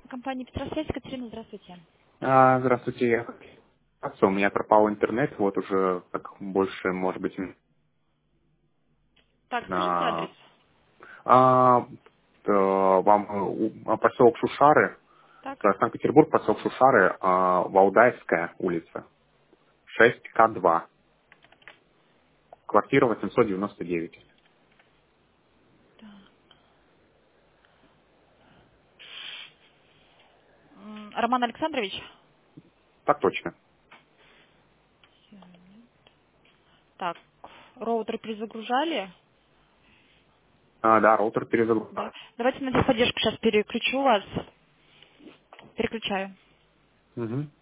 Компания Петросвязь. Катерина, здравствуйте. Здравствуйте. У меня пропал интернет, вот уже так больше, может быть, Так, скажите адрес. на а, вам поселок Шушары, Так. Санкт-Петербург, поселок Шушары, Валдаевская улица, 6К2, квартира 899. Роман Александрович. Так точно. Так, роутер перезагружали. Да, роутер перезагрузка. Да. Давайте на техподдержку сейчас переключу вас. Переключаю. Угу.